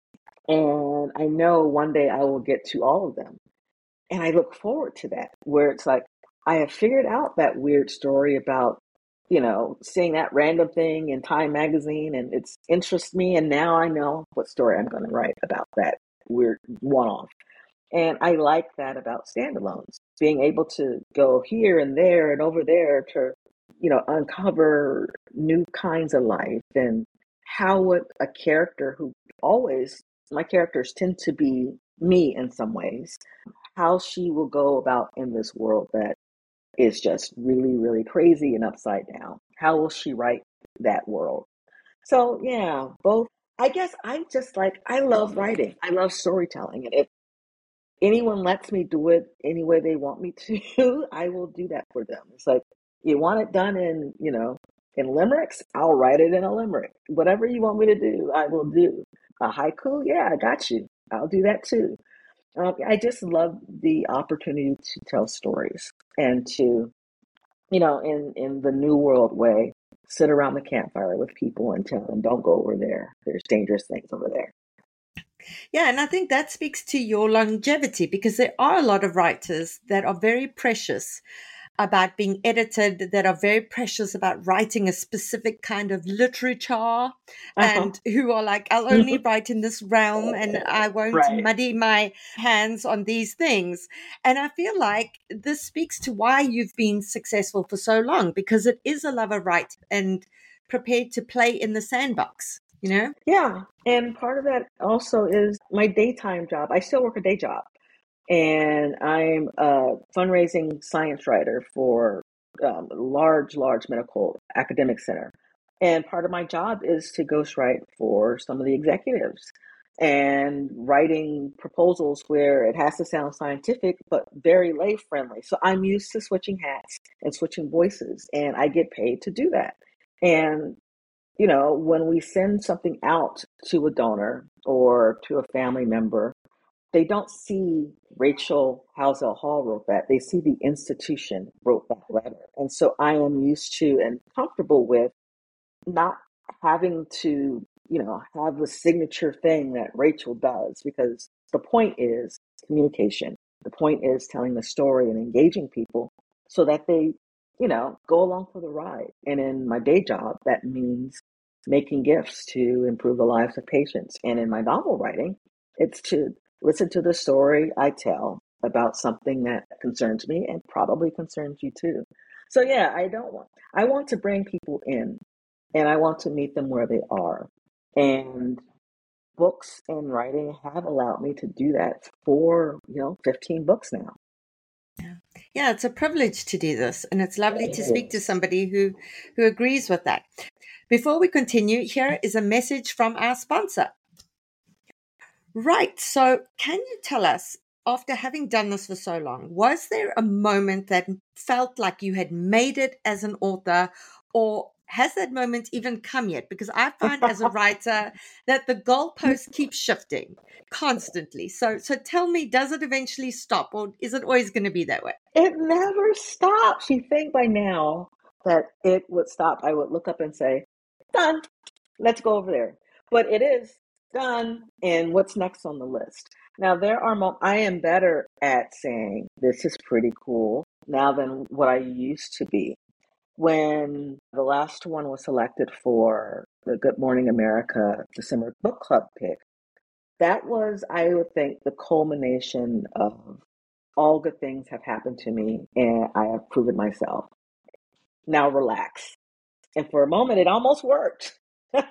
and I know one day I will get to all of them. And I look forward to that, where it's like, I have figured out that weird story about, you know, seeing that random thing in Time magazine and it's interests me. And now I know what story I'm going to write about that weird one off. And I like that about standalones, being able to go here and there and over there to, you know, uncover new kinds of life, and how would a character who always, my characters tend to be me in some ways, how she will go about in this world that is just really, really crazy and upside down. How will she write that world? So yeah, both. I guess I just like, I love writing. I love storytelling. And if anyone lets me do it any way they want me to, I will do that for them. It's like, you want it done in, you know, in limericks? I'll write it in a limerick. Whatever you want me to do, I will do. A haiku? Yeah, I got you. I'll do that too. Um, I just love the opportunity to tell stories and to, you know, in, in the New World way, sit around the campfire with people and tell them, don't go over there. There's dangerous things over there.
Yeah, and I think that speaks to your longevity, because there are a lot of writers that are very precious about being edited, that are very precious about writing a specific kind of literature,
Uh-huh.
and who are like, I'll only write in this realm and I won't
Right.
muddy my hands on these things. And I feel like this speaks to why you've been successful for so long, because it is a love of writing and prepared to play in the sandbox, you know?
Yeah. And part of that also is my daytime job. I still work a day job, and I'm a fundraising science writer for um, a large, large medical academic center. And part of my job is to ghostwrite for some of the executives and writing proposals where it has to sound scientific, but very lay friendly. So I'm used to switching hats and switching voices, and I get paid to do that. And you know, when we send something out to a donor or to a family member, they don't see Rachel Housel Hall wrote that. They see the institution wrote that letter. And so I am used to and comfortable with not having to, you know, have the signature thing that Rachel does, because the point is communication. The point is telling the story and engaging people so that they, you know, go along for the ride. And in my day job, that means making gifts to improve the lives of patients. And in my novel writing, it's to listen to the story I tell about something that concerns me and probably concerns you too. So yeah, I don't want I want to bring people in, and I want to meet them where they are. And books and writing have allowed me to do that for, you know, fifteen books now.
Yeah, it's a privilege to do this, and it's lovely
It
to speak to
is.
somebody who who agrees with that. Before we continue, here is a message from our sponsor. Right, so can you tell us, after having done this for so long, was there a moment that felt like you had made it as an author, or has that moment even come yet? Because I find as a writer that the goalposts keep shifting constantly. So so tell me, does it eventually stop, or is it always going to be that way?
It never stops. You think by now that it would stop. I would look up and say, done. Let's go over there. But it is done. And what's next on the list? Now, there are, mo- I am better at saying, this is pretty cool now than what I used to be. When the last one was selected for the Good Morning America December Book Club pick, that was, I would think, the culmination of all good things have happened to me, and I have proven myself. Now relax. And for a moment, it almost worked.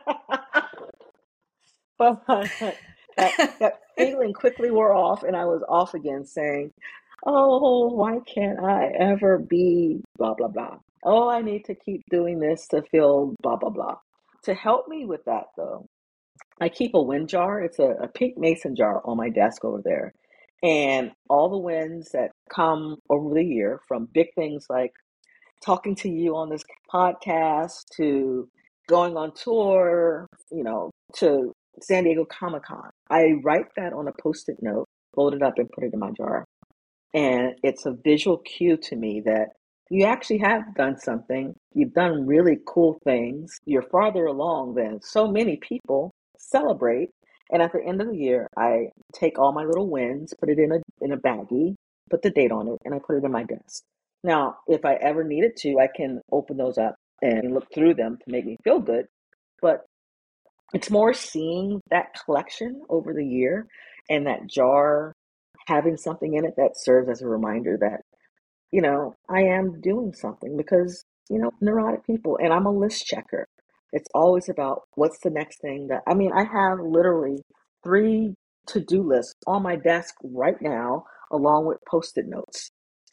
But that that feeling quickly wore off, and I was off again saying, "Oh, why can't I ever be blah blah blah? Oh, I need to keep doing this to feel blah blah blah." To help me with that, though, I keep a wind jar. It's a, a pink mason jar on my desk over there. And all the wins that come over the year, from big things like talking to you on this podcast to going on tour, you know, to San Diego Comic Con. I write that on a post-it note, fold it up and put it in my jar. And it's a visual cue to me that you actually have done something. You've done really cool things. You're farther along than so many people celebrate. And at the end of the year, I take all my little wins, put it in a in a baggie, put the date on it, and I put it in my desk. Now, if I ever needed to, I can open those up and look through them to make me feel good. But it's more seeing that collection over the year and that jar having something in it that serves as a reminder that, you know, I am doing something because, you know, neurotic people, and I'm a list checker. It's always about what's the next thing that, I mean, I have literally three to-do lists on my desk right now, along with post-it notes.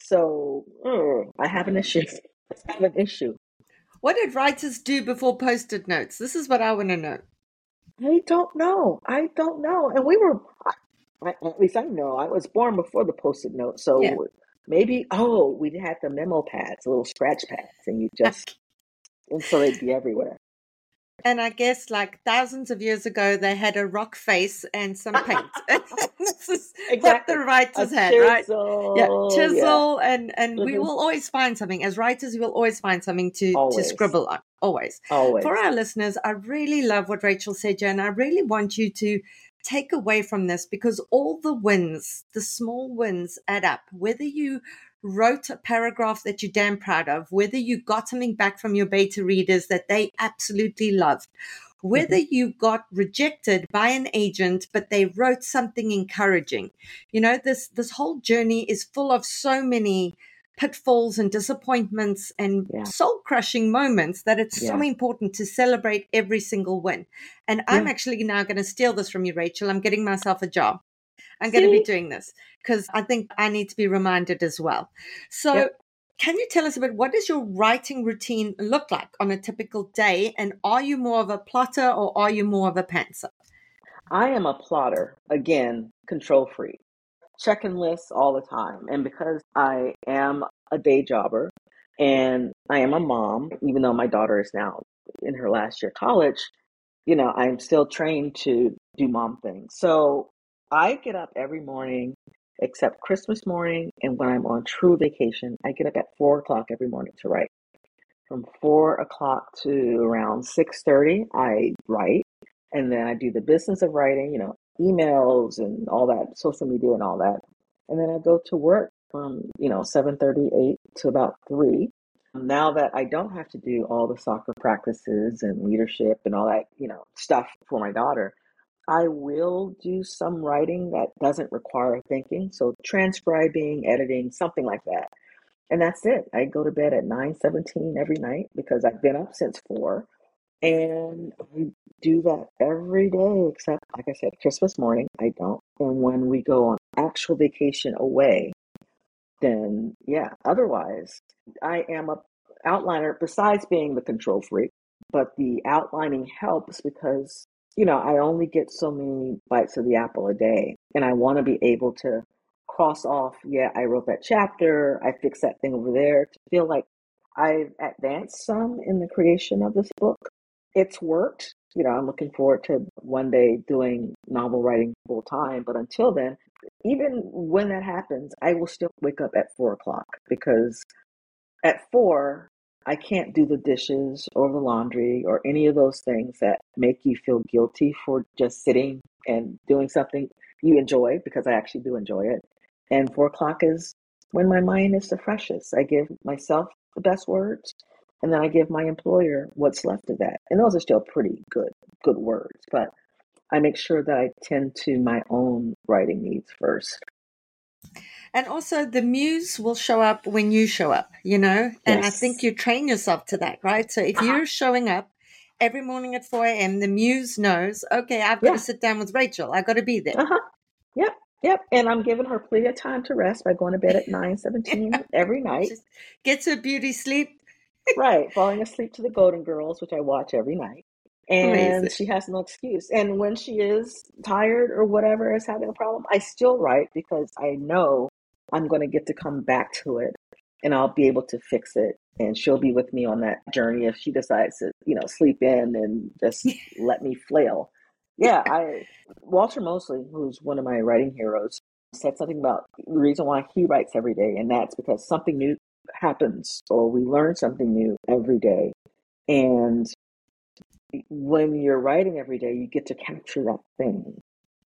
So uh, I have an issue. I have an issue.
What did writers do before post-it notes? This is what I want to know.
I don't know. I don't know. And we were, I, at least I know, I was born before the post-it note. So
Yeah.
maybe, oh, we had the memo pads, little scratch pads, and you just, and so they'd be everywhere.
And I guess like thousands of years ago, they had a rock face and some paint. This is
Exactly.
what the writers
A
had,
chisel,
right? Yeah, chisel,
yeah.
and and we
Mhm.
will always find something. As writers, we will always find something to to
Always.
scribble on. Always.
Always.
For our listeners, I really love what Rachel said, Jen. I really want you to take away from this, because all the wins, the small wins add up. Whether you wrote a paragraph that you're damn proud of, whether you got something back from your beta readers that they absolutely loved, whether
Mhm.
you got rejected by an agent, but they wrote something encouraging. You know, this, this whole journey is full of so many pitfalls and disappointments and
Yeah.
soul crushing moments that it's so
Yeah.
important to celebrate every single win. And I'm
Yeah.
actually now going to steal this from you, Rachel. I'm getting myself a job. I'm going to be
See?
doing this because I think I need to be reminded as well. So
Yep.
can you tell us a bit, what does your writing routine look like on a typical day? And are you more of a plotter or are you more of a pantser?
I am a plotter. Again, control freak. Checking lists all the time. And because I am a day jobber and I am a mom, even though my daughter is now in her last year of college, you know, I'm still trained to do mom things. So I get up every morning, except Christmas morning. And when I'm on true vacation, I get up at four o'clock every morning to write. From four o'clock to around six thirty, I write. And then I do the business of writing, you know, emails and all that, social media and all that. And then I go to work from, you know, seven thirty, eight to about three. Now that I don't have to do all the soccer practices and leadership and all that, you know, stuff for my daughter, I will do some writing that doesn't require thinking. So transcribing, editing, something like that. And that's it. I go to bed at nine seventeen every night because I've been up since four. And I do that every day, except, like I said, Christmas morning, I don't. And when we go on actual vacation away, then yeah, otherwise, I am a outliner besides being the control freak, but the outlining helps because, you know, I only get so many bites of the apple a day. And I want to be able to cross off, yeah, I wrote that chapter, I fixed that thing over there, to feel like I've advanced some in the creation of this book. It's worked. You know, I'm looking forward to one day doing novel writing full time. But until then, even when that happens, I will still wake up at four o'clock because at four, I can't do the dishes or the laundry or any of those things that make you feel guilty for just sitting and doing something you enjoy, because I actually do enjoy it. And four o'clock is when my mind is the freshest. I give myself the best words, and then I give my employer what's left of that. And those are still pretty good, good words, but I make sure that I tend to my own writing needs first.
And also the muse will show up when you show up, you know, and I
Yes.
think you train yourself to that, right? So if
Uh-huh.
you're showing up every morning at four a.m., the muse knows, okay, I've got
Yeah.
to sit down with Rachel. I've got to be there.
Uh-huh. Yep. Yep. And I'm giving her plenty of time to rest by going to bed at nine seventeen every night.
Just gets her beauty sleep.
Right. Falling asleep to the Golden Girls, which I watch every night. And
Amazing.
she has no excuse. And when she is tired or whatever is having a problem, I still write because I know I'm going to get to come back to it and I'll be able to fix it. And she'll be with me on that journey if she decides to, you know, sleep in and just let me flail. Yeah, I Walter Mosley, who's one of my writing heroes, said something about the reason why he writes every day, and that's because something new happens or we learn something new every day. And when you're writing every day, you get to capture that thing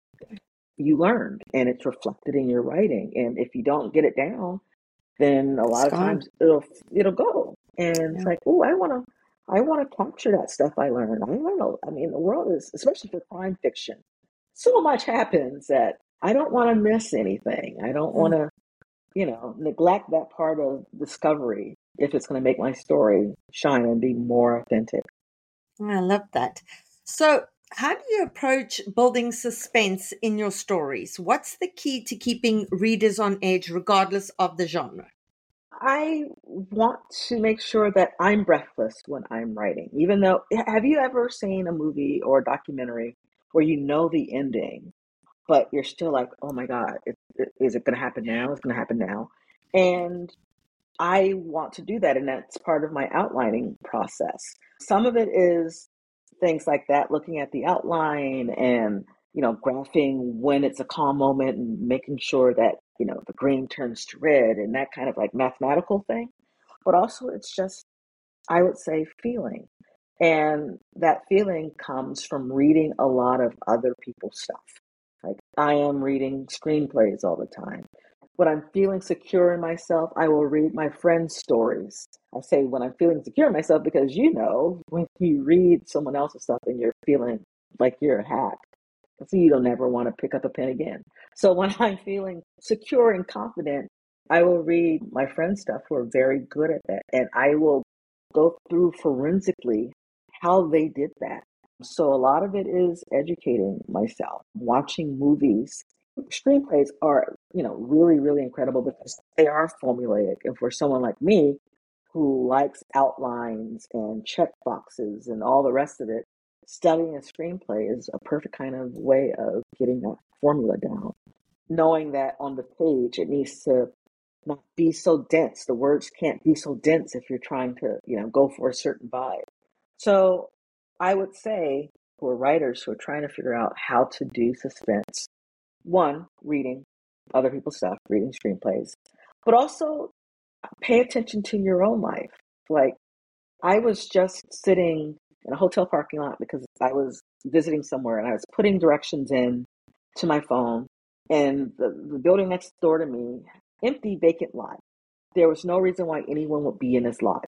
you learned and it's reflected in your writing. And if you don't get it down, then a lot
It's
of
gone.
times it'll it'll go. And it's
Yeah.
like, oh, I want to I want to capture that stuff I learned. I learn. a- I mean, the world is, especially for crime fiction, so much happens that I don't want to miss anything. I don't want to, you know, neglect that part of discovery if it's going to make my story shine and be more authentic.
I love that. So, how do you approach building suspense in your stories? What's the key to keeping readers on edge regardless of the genre?
I want to make sure that I'm breathless when I'm writing. Even though, have you ever seen a movie or a documentary where you know the ending, but you're still like, oh my God, is, is it going to happen now? It's going to happen now. And I want to do that, and that's part of my outlining process. Some of it is things like that, looking at the outline and, you know, graphing when it's a calm moment and making sure that, you know, the green turns to red and that kind of like mathematical thing. But also, it's just, I would say, feeling. And that feeling comes from reading a lot of other people's stuff. Like, I am reading screenplays all the time. When I'm feeling secure in myself, I will read my friends' stories. I say when I'm feeling secure in myself because, you know, when you read someone else's stuff and you're feeling like you're a hack, so you don't ever want to pick up a pen again. So when I'm feeling secure and confident, I will read my friends' stuff who are very good at that. And I will go through forensically how they did that. So a lot of it is educating myself, watching movies. Screenplays are, you know, really, really incredible because they are formulaic. And for someone like me who likes outlines and check boxes and all the rest of it, studying a screenplay is a perfect kind of way of getting that formula down. Knowing that on the page it needs to not be so dense. The words can't be so dense if you're trying to, you know, go for a certain vibe. So I would say for writers who are trying to figure out how to do suspense, one, reading other people's stuff, reading screenplays, but also pay attention to your own life. Like, I was just sitting in a hotel parking lot because I was visiting somewhere and I was putting directions in to my phone, and the, the building next door to me, empty, vacant lot. There was no reason why anyone would be in this lot.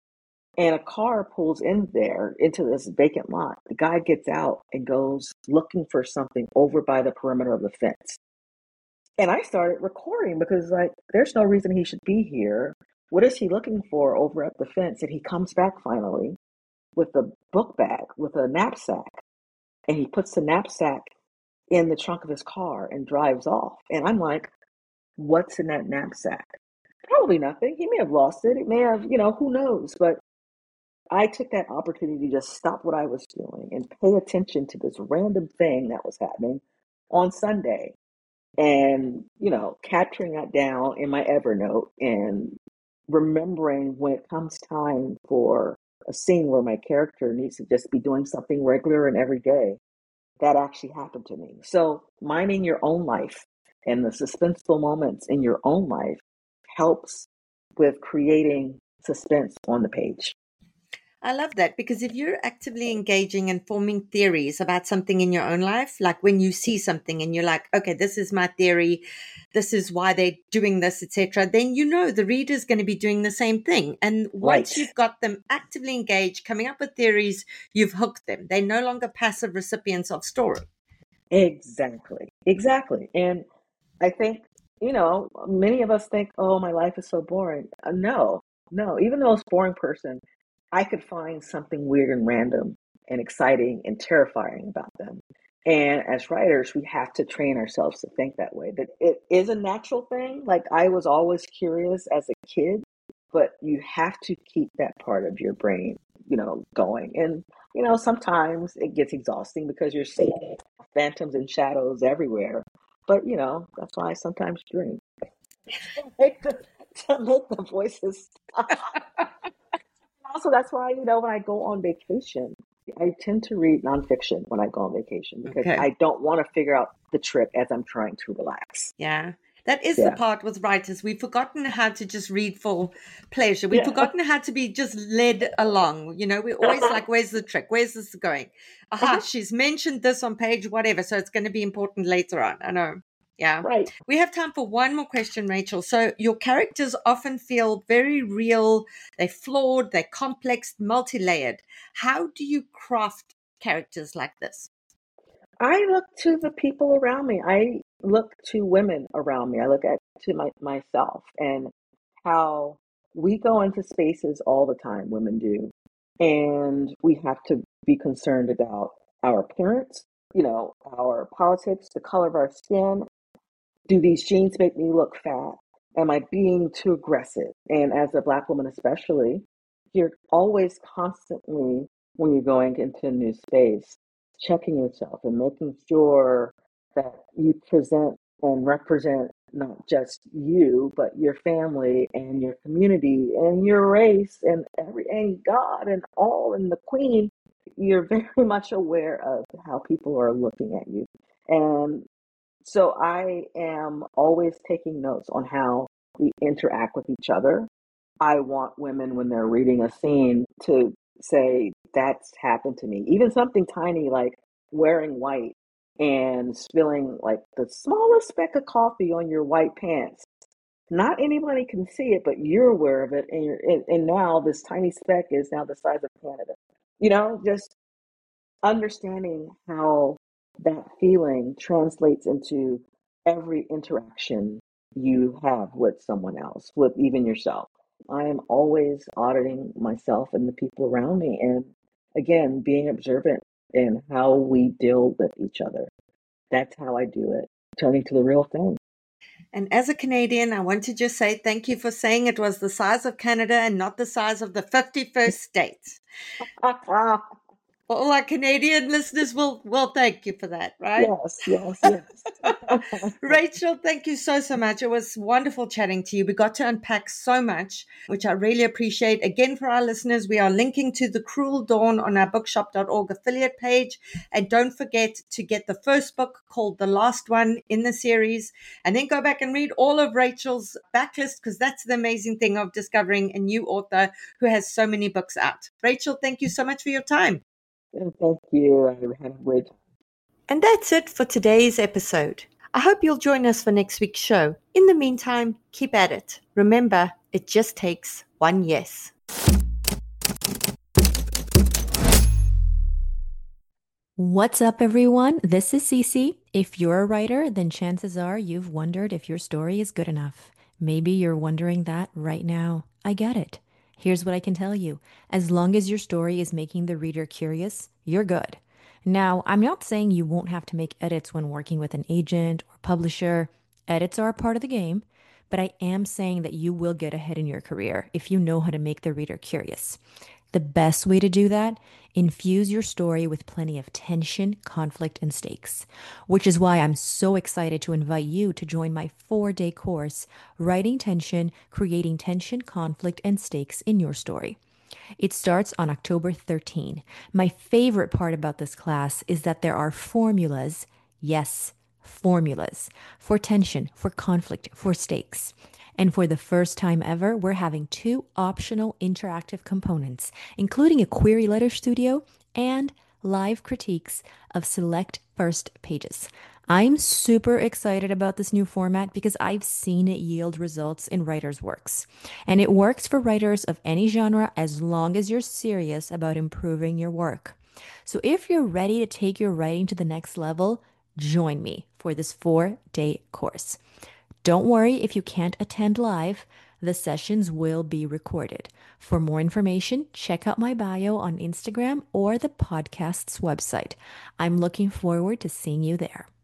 And a car pulls in there into this vacant lot. The guy gets out and goes looking for something over by the perimeter of the fence. And I started recording because, like, there's no reason he should be here. What is he looking for over at the fence? And he comes back finally with a book bag, with a knapsack. And he puts the knapsack in the trunk of his car and drives off. And I'm like, what's in that knapsack? Probably nothing. He may have lost it. It may have, you know, who knows? But I took that opportunity to just stop what I was doing and pay attention to this random thing that was happening on Sunday. And, you know, capturing that down in my Evernote and remembering when it comes time for a scene where my character needs to just be doing something regular and everyday, that actually happened to me. So minding your own life and the suspenseful moments in your own life helps with creating suspense on the page.
I love that, because if you're actively engaging and forming theories about something in your own life, like when you see something and you're like, okay, this is my theory, this is why they're doing this, et cetera, then you know the reader's going to be doing the same thing. And once
Right.
you've got them actively engaged, coming up with theories, you've hooked them. They're no longer passive recipients of story.
Exactly. Exactly. And I think, you know, many of us think, oh, my life is so boring. Uh, no, no. Even the most boring person, I could find something weird and random and exciting and terrifying about them. And as writers, we have to train ourselves to think that way, that it is a natural thing. Like, I was always curious as a kid, but you have to keep that part of your brain, you know, going. And, you know, sometimes it gets exhausting because you're seeing phantoms and shadows everywhere. But, you know, that's why I sometimes drink to make the, to make the voices stop. Also, that's why, you know, when I go on vacation, I tend to read nonfiction when I go on vacation because
Okay.
I don't want to figure out the trip as I'm trying to relax.
Yeah. That is the
Yeah.
part with writers. We've forgotten how to just read for pleasure. We've
Yeah.
forgotten how to be just led along. You know, we're always like, where's the trick? Where's this going? Aha,
Uh-huh.
she's mentioned this on page whatever, so it's going to be important later on. I know. Yeah.
Right.
We have time for one more question, Rachel. So your characters often feel very real. They're flawed. They're complex, multi-layered. How do you craft characters like this?
I look to the people around me. I look to women around me. I look at to my, myself and how we go into spaces all the time, women do, and we have to be concerned about our appearance, you know, our politics, the color of our skin. Do these jeans make me look fat? Am I being too aggressive? And as a Black woman, especially, you're always constantly, when you're going into a new space, checking yourself and making sure that you present and represent not just you, but your family and your community and your race and every and God and all and the Queen. You're very much aware of how people are looking at you. And so I am always taking notes on how we interact with each other. I want women, when they're reading a scene, to say, that's happened to me. Even something tiny like wearing white and spilling like the smallest speck of coffee on your white pants. Not anybody can see it, but you're aware of it. And, you're, and, and now this tiny speck is now the size of Canada. You know, just understanding how that feeling translates into every interaction you have with someone else, with even yourself. I am always auditing myself and the people around me, and again, being observant in how we deal with each other. That's how I do it, turning to the real thing.
And as a Canadian, I want to just say thank you for saying it was the size of Canada and not the size of the fifty-first state. All our Canadian listeners will, will thank you for that, right?
Yes, yes, yes.
Rachel, thank you so, so much. It was wonderful chatting to you. We got to unpack so much, which I really appreciate. Again, for our listeners, we are linking to The Cruel Dawn on our bookshop dot org affiliate page. And don't forget to get the first book called The Last One in the series, and then go back and read all of Rachel's backlist, because that's the amazing thing of discovering a new author who has so many books out. Rachel, thank you so much for your time.
Thank you. I had a great time.
And that's it for today's episode. I hope you'll join us for next week's show. In the meantime, keep at it. Remember, it just takes one yes.
What's up, everyone? This is Cece. If you're a writer, then chances are you've wondered if your story is good enough. Maybe you're wondering that right now. I get it. Here's what I can tell you. As long as your story is making the reader curious, you're good. Now, I'm not saying you won't have to make edits when working with an agent or publisher. Edits are a part of the game, but I am saying that you will get ahead in your career if you know how to make the reader curious. The best way to do that, infuse your story with plenty of tension, conflict, and stakes, which is why I'm so excited to invite you to join my four-day course, Writing Tension, Creating Tension, Conflict, and Stakes in Your Story. It starts on October thirteenth. My favorite part about this class is that there are formulas, yes, formulas, for tension, for conflict, for stakes. And for the first time ever, we're having two optional interactive components, including a query letter studio and live critiques of select first pages. I'm super excited about this new format because I've seen it yield results in writers' works. And it works for writers of any genre as long as you're serious about improving your work. So if you're ready to take your writing to the next level, join me for this four-day course. Don't worry if you can't attend live. The sessions will be recorded. For more information, check out my bio on Instagram or the podcast's website. I'm looking forward to seeing you there.